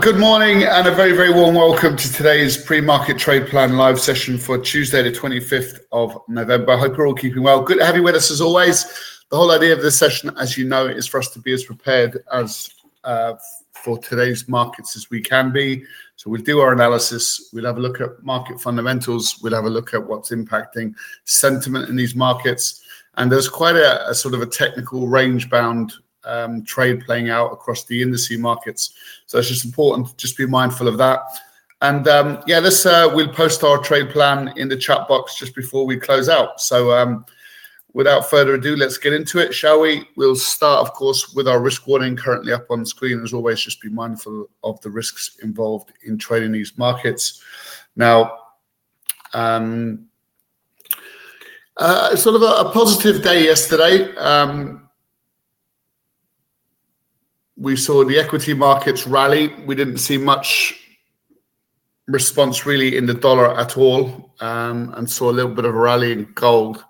Good morning and a very, very warm welcome to today's pre-market trade plan live session for Tuesday, the 25th of November. I hope you're all keeping well. Good to have you with us as always. The whole idea of this session, as you know, is for us to be as prepared as for today's markets as we can be. So we'll do our analysis. We'll have a look at market fundamentals. We'll have a look at what's impacting sentiment in these markets. And there's quite a sort of a technical range-bound trade playing out across the indices markets. So it's just important to just be mindful of that. And we'll post our trade plan in the chat box just before we close out. So without further ado, let's get into it, shall we? We'll start, of course, with our risk warning currently up on the screen. As always, just be mindful of the risks involved in trading these markets. Now, sort of a positive day yesterday. We saw the equity markets rally. We didn't see much response really in the dollar at all, and saw a little bit of a rally in gold.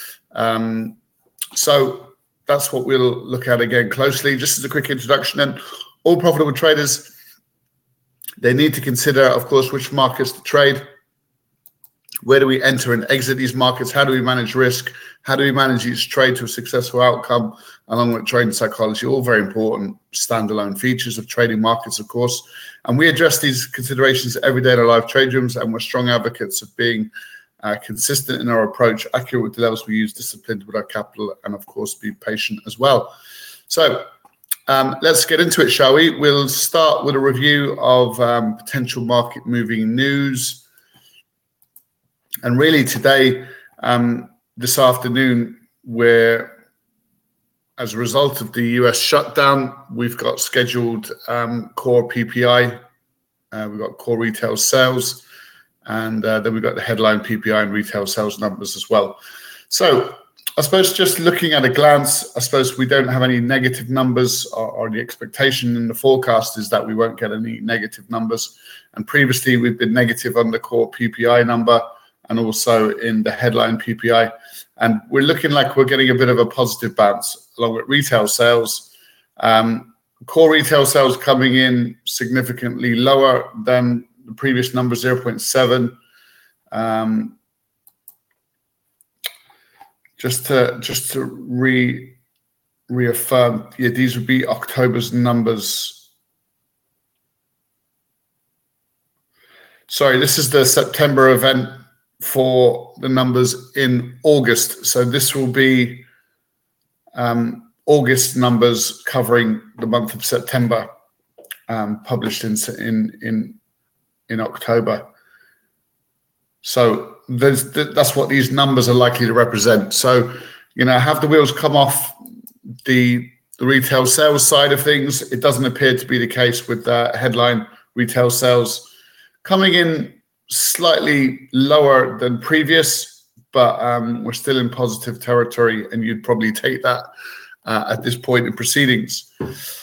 So that's what we'll look at again closely. Just as a quick introduction, and all profitable traders, they need to consider, of course, which markets to trade. Where do we enter and exit these markets? How do we manage risk? How do we manage each trade to a successful outcome, along with trading psychology? All very important standalone features of trading markets, of course. And we address these considerations every day in our live trade rooms, and we're strong advocates of being consistent in our approach, accurate with the levels we use, disciplined with our capital, and of course, be patient as well. So let's get into it, shall we? We'll start with a review of potential market moving news. And really today, this afternoon, where as a result of the US shutdown, we've got scheduled core PPI, we've got core retail sales, and then we've got the headline PPI and retail sales numbers as well. So I suppose just looking at a glance, I suppose we don't have any negative numbers, or the expectation in the forecast is that we won't get any negative numbers. And previously we've been negative on the core PPI number and also in the headline PPI. And we're looking like we're getting a bit of a positive bounce along with retail sales. Core retail sales coming in significantly lower than the previous number, 0.7. Just to reaffirm, these would be October's numbers. Sorry, this is the September event for the numbers in August. So this will be August numbers covering the month of September, published in October. So that's what these numbers are likely to represent. So, have the wheels come off the retail sales side of things? It doesn't appear to be the case with the headline retail sales coming in slightly lower than previous, but we're still in positive territory, and you'd probably take that at this point in proceedings.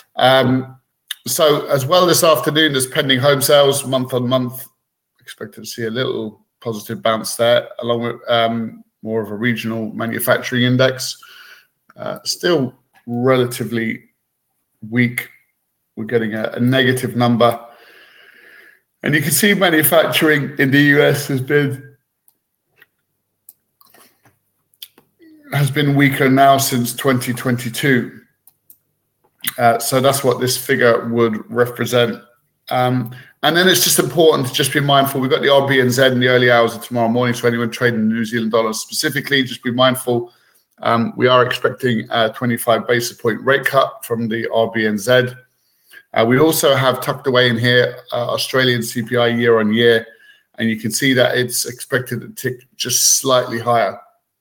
So as well this afternoon, there's pending home sales month on month. Expected to see a little positive bounce there, along with more of a regional manufacturing index. Still relatively weak. We're getting a negative number. And you can see manufacturing in the US has been weaker now since 2022. So that's what this figure would represent. And then it's just important to just be mindful. We've got the RBNZ in the early hours of tomorrow morning. So anyone trading the New Zealand dollar specifically, just be mindful. We are expecting a 25 basis point rate cut from the RBNZ. We also have tucked away in here Australian CPI year on year, and you can see that it's expected to tick just slightly higher.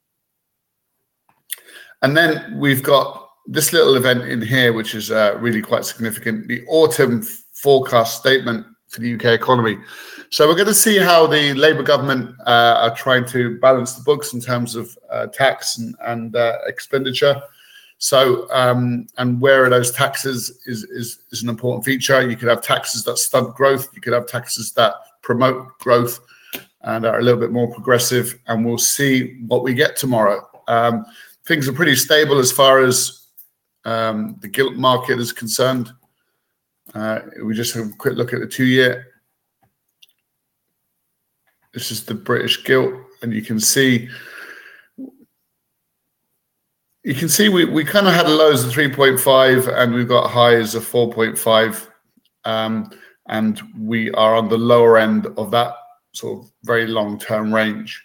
And then we've got this little event in here, which is really quite significant, the autumn forecast statement for the UK economy. So we're going to see how the Labour government are trying to balance the books in terms of tax and expenditure. So, and where are those taxes is an important feature. You could have taxes that stunt growth. You could have taxes that promote growth and are a little bit more progressive. And we'll see what we get tomorrow. Things are pretty stable as far as the gilt market is concerned. We just have a quick look at the 2-year. This is the British gilt, and you can see we kind of had lows of 3.5 and we've got highs of 4.5, and we are on the lower end of that sort of very long-term range,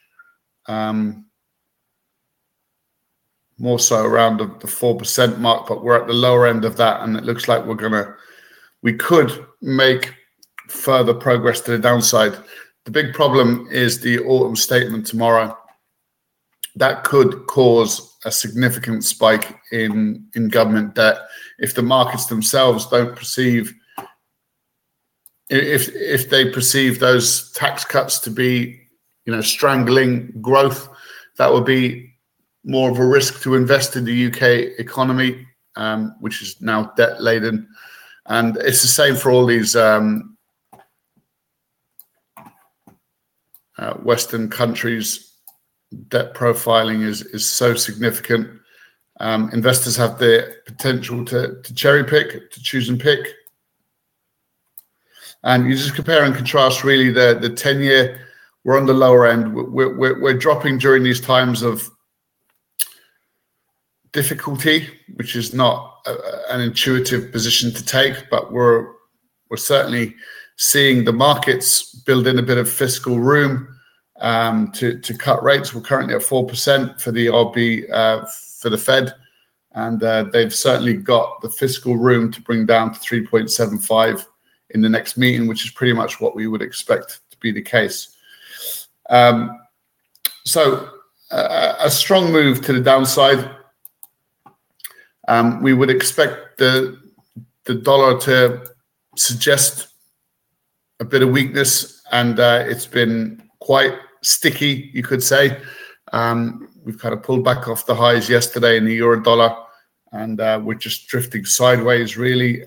more so around the 4% mark, but we're at the lower end of that, and it looks like we could make further progress to the downside. The big problem is the autumn statement tomorrow. That could cause a significant spike in government debt if the markets themselves don't perceive, if they perceive those tax cuts to be, strangling growth. That would be more of a risk to invest in the UK economy, which is now debt laden, and it's the same for all these Western countries. Debt profiling is so significant. Investors have the potential to cherry pick, to choose and pick. And you just compare and contrast really the 10-year, we're on the lower end. We're dropping during these times of difficulty, which is not an intuitive position to take, but we're certainly seeing the markets build in a bit of fiscal room to cut rates. We're currently at 4% for the RB, for the Fed, and they've certainly got the fiscal room to bring down to 3.75 in the next meeting, which is pretty much what we would expect to be the case. So a strong move to the downside. We would expect the dollar to suggest a bit of weakness, and it's been quite sticky, you could say. We've kind of pulled back off the highs yesterday in the euro dollar, and we're just drifting sideways, really.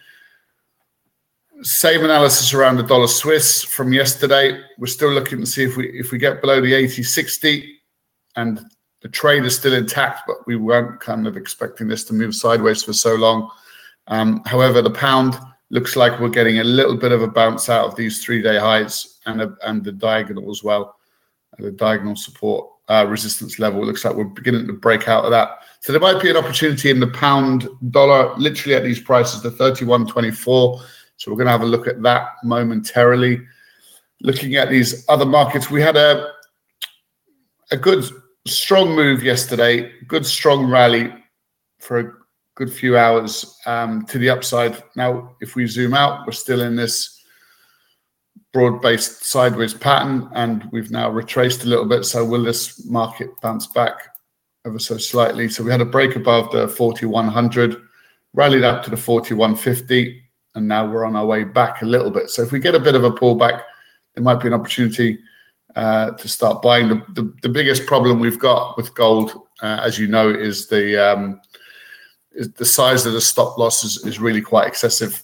Same analysis around the dollar Swiss from yesterday. We're still looking to see if we get below the 80.60, and the trade is still intact, but we weren't kind of expecting this to move sideways for so long. However, the pound looks like we're getting a little bit of a bounce out of these 3-day highs and the diagonal as well. The diagonal support resistance level, it looks like we're beginning to break out of that. So there might be an opportunity in the pound dollar, literally at these prices, the 31.24. So we're going to have a look at that momentarily. Looking at these other markets, we had a good strong move yesterday, good strong rally for a good few hours to the upside. Now, if we zoom out, we're still in this broad-based sideways pattern, and we've now retraced a little bit. So will this market bounce back ever so slightly? So we had a break above the 4100, rallied up to the 4150, and now we're on our way back a little bit. So if we get a bit of a pullback, there might be an opportunity to start buying. The biggest problem we've got with gold, as you know, is the size of the stop loss is really quite excessive.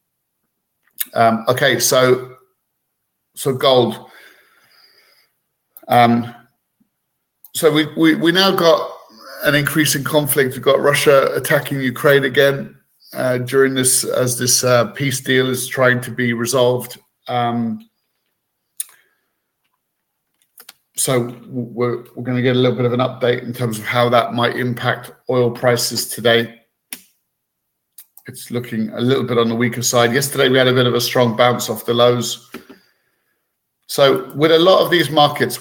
Okay, so gold. So we now got an increase in conflict. We've got Russia attacking Ukraine again during this, as this peace deal is trying to be resolved. So we're going to get a little bit of an update in terms of how that might impact oil prices today. It's looking a little bit on the weaker side. Yesterday, we had a bit of a strong bounce off the lows. So with a lot of these markets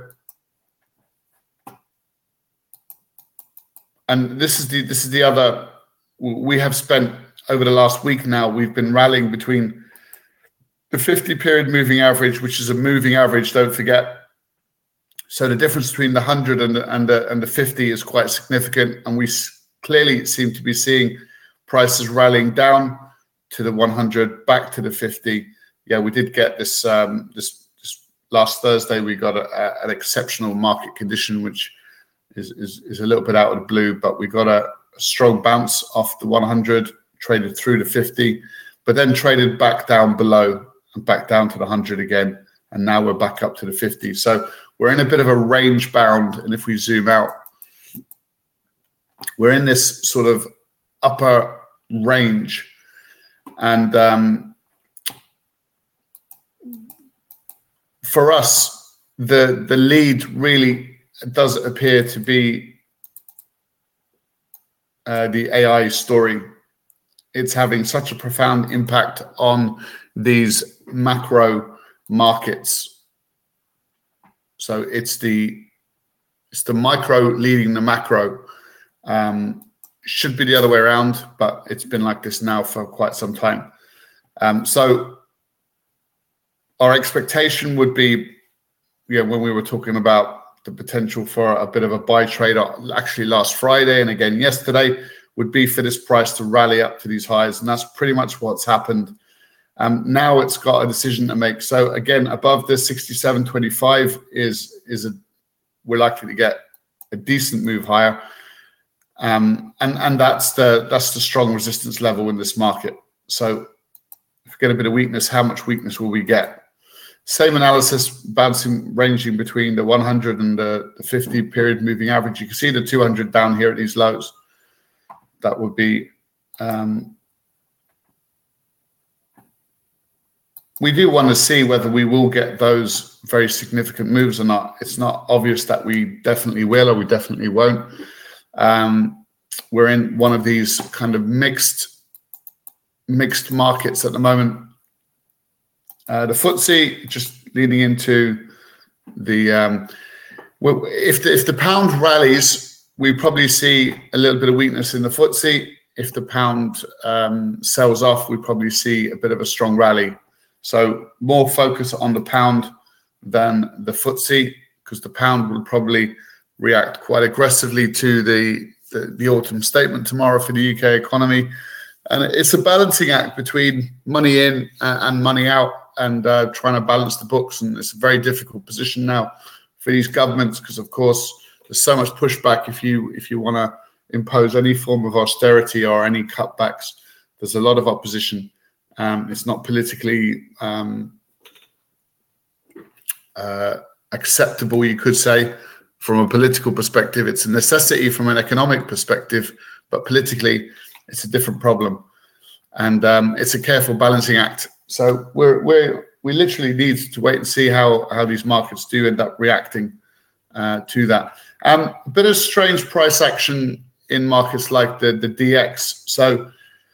and this is the other, we have spent over the last week now, we've been rallying between the 50-period moving average, which is a moving average, don't forget. So the difference between the 100 and the 50 is quite significant, and we clearly seem to be seeing prices rallying down to the 100, back to the 50. Yeah, we did get this this last Thursday. We got an exceptional market condition, which is a little bit out of the blue, but we got a strong bounce off the 100, traded through the 50, but then traded back down below and back down to the 100 again, and now we're back up to the 50. So we're in a bit of a range bound, and if we zoom out, we're in this sort of upper range, And for us, the lead really does appear to be the AI story. It's having such a profound impact on these macro markets. So it's the micro leading the macro. Should be the other way around, but it's been like this now for quite some time. So our expectation would be, when we were talking about the potential for a bit of a buy trade, actually last Friday and again yesterday, would be for this price to rally up to these highs, and that's pretty much what's happened. Now it's got a decision to make. So again, above this 67.25 we're likely to get a decent move higher, and that's the strong resistance level in this market. So if we get a bit of weakness, how much weakness will we get? Same analysis, bouncing, ranging between the 100 and the 50 period moving average. You can see the 200 down here at these lows. That would be, we do want to see whether we will get those very significant moves or not. It's not obvious that we definitely will or we definitely won't. We're in one of these kind of mixed markets at the moment. The FTSE just leading into the if the pound rallies, we probably see a little bit of weakness in the FTSE. If the pound sells off, we probably see a bit of a strong rally. So more focus on the pound than the FTSE, because the pound will probably react quite aggressively to the autumn statement tomorrow for the UK economy. And it's a balancing act between money in and money out, and trying to balance the books. And it's a very difficult position now for these governments, because of course there's so much pushback if you want to impose any form of austerity or any cutbacks. There's a lot of opposition. It's not politically acceptable, you could say. From a political perspective, it's a necessity. From an economic perspective, but politically, it's a different problem, and it's a careful balancing act. So we literally need to wait and see how these markets do end up reacting to that. A bit of strange price action in markets like the DX. So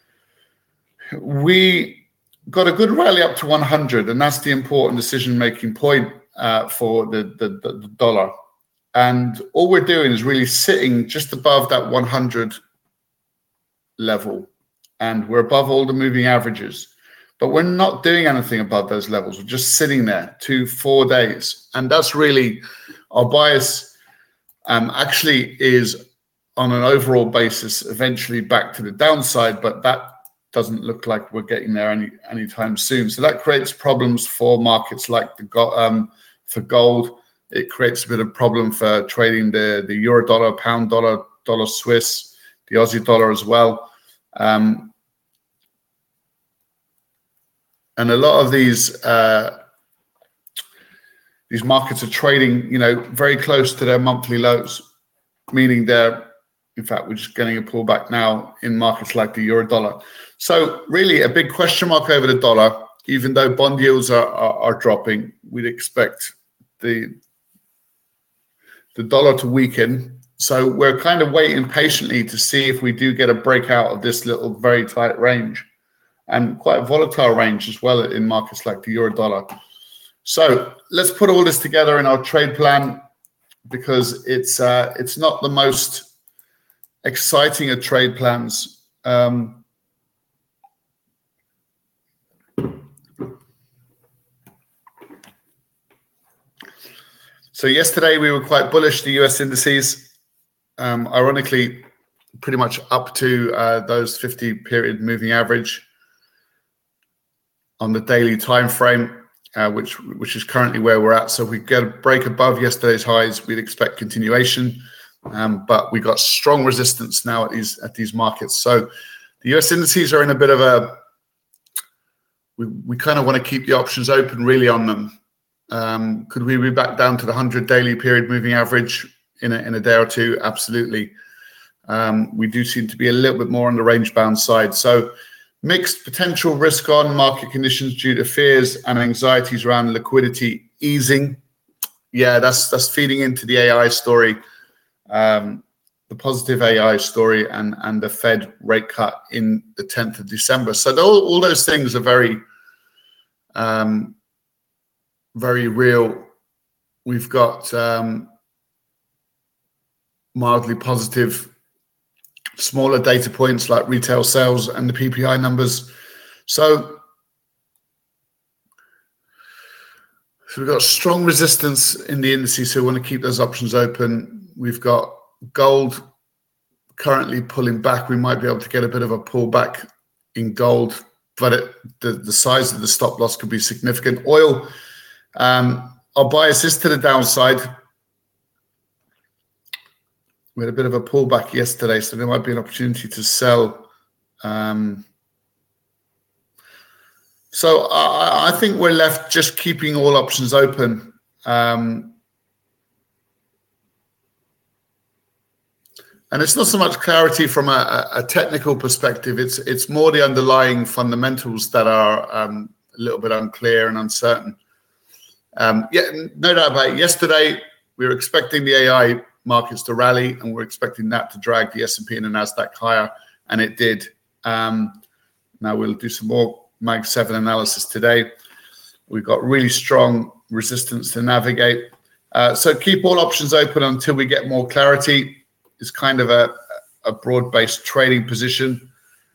we got a good rally up to 100, and that's the important decision-making point for the dollar. And all we're doing is really sitting just above that 100 level, and we're above all the moving averages. But we're not doing anything above those levels. We're just sitting there 2-4 days. And that's really our bias. Actually is on an overall basis eventually back to the downside, but that doesn't look like we're getting there anytime soon. So that creates problems for markets like for gold. It creates a bit of problem for trading the euro dollar, pound dollar, dollar Swiss, the Aussie dollar as well. And a lot of these markets are trading, very close to their monthly lows, meaning in fact, we're just getting a pullback now in markets like the euro dollar. So really a big question mark over the dollar. Even though bond yields are dropping, we'd expect the dollar to weaken. So we're kind of waiting patiently to see if we do get a breakout of this little very tight range, and quite a volatile range as well in markets like the euro dollar. So let's put all this together in our trade plan, because it's not the most exciting of trade plans. So yesterday we were quite bullish, the US indices, ironically, pretty much up to those 50 period moving average on the daily time frame, which is currently where we're at. So if we get a break above yesterday's highs, we'd expect continuation. But we got strong resistance now at these markets. So the US indices are in a bit of a, we kind of want to keep the options open really on them. Could we be back down to the 100 daily period moving average in a day or two? Absolutely. We do seem to be a little bit more on the range bound side. So Mixed potential risk on market conditions due to fears and anxieties around liquidity easing. Yeah, that's feeding into the AI story, the positive AI story, and the Fed rate cut in the 10th of December. So all those things are very, very real. We've got mildly positive smaller data points like retail sales and the PPI numbers. So we've got strong resistance in the indices, so we want to keep those options open. We've got gold currently pulling back. We might be able to get a bit of a pullback in gold, but the size of the stop loss could be significant. Oil, our bias is to the downside. We had a bit of a pullback yesterday, so there might be an opportunity to sell. So I think we're left just keeping all options open. And it's not so much clarity from a technical perspective. It's more the underlying fundamentals that are a little bit unclear and uncertain. Yeah, no doubt about it. Yesterday, we were expecting the AI markets to rally, and we're expecting that to drag the S&P and the Nasdaq higher, and it did. Now we'll do some more Mag 7 analysis today. We've got really strong resistance to navigate. So keep all options open until we get more clarity. It's kind of a broad-based trading position.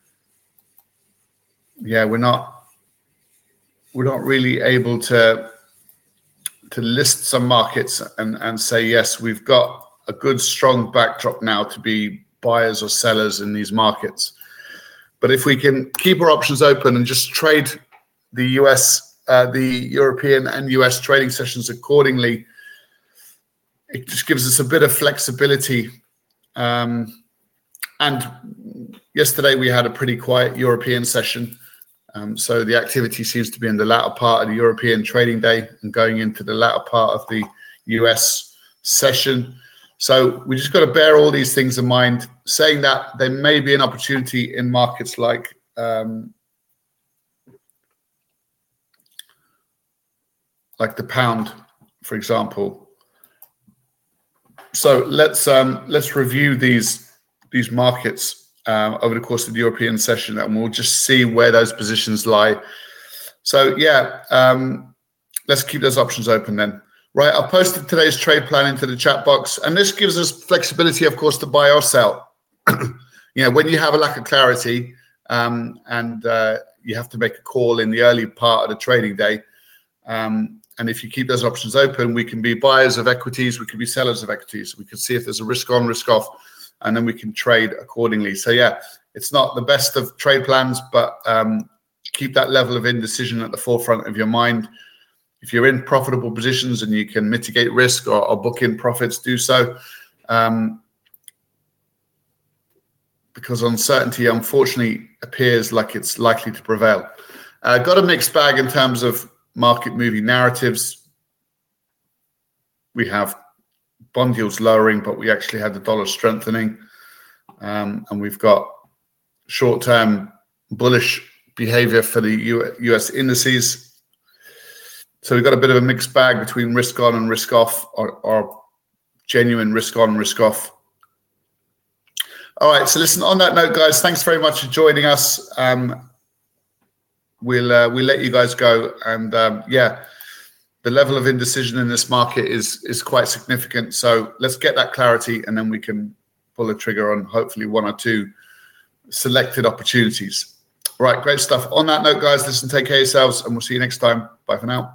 Yeah, we're not really able to list some markets and say, yes, we've got a good, strong backdrop now to be buyers or sellers in these markets. But if we can keep our options open and just trade the US, the European and US trading sessions accordingly, it just gives us a bit of flexibility. And yesterday we had a pretty quiet European session. So the activity seems to be in the latter part of the European trading day and going into the latter part of the US session. So we just got to bear all these things in mind, saying that there may be an opportunity in markets like the pound, for example. So let's review these markets over the course of the European session, and we'll just see where those positions lie. So yeah, let's keep those options open then. Right, I've posted today's trade plan into the chat box, and this gives us flexibility, of course, to buy or sell. When you have a lack of clarity and you have to make a call in the early part of the trading day, and if you keep those options open, we can be buyers of equities, we can be sellers of equities. We can see if there's a risk on, risk off, and then we can trade accordingly. So yeah, it's not the best of trade plans, but keep that level of indecision at the forefront of your mind. If you're in profitable positions and you can mitigate risk or book in profits, do so. Because uncertainty, unfortunately, appears like it's likely to prevail. Got a mixed bag in terms of market moving narratives. We have bond yields lowering, but we actually had the dollar strengthening. And we've got short-term bullish behavior for the US indices. So we've got a bit of a mixed bag between risk on and risk off, or genuine risk on, risk off. All right, so listen, on that note, guys, thanks very much for joining us. We'll let you guys go. And yeah, the level of indecision in this market is quite significant. So let's get that clarity, and then we can pull the trigger on hopefully one or two selected opportunities. All right, great stuff. On that note, guys, listen, take care of yourselves, and we'll see you next time. Bye for now.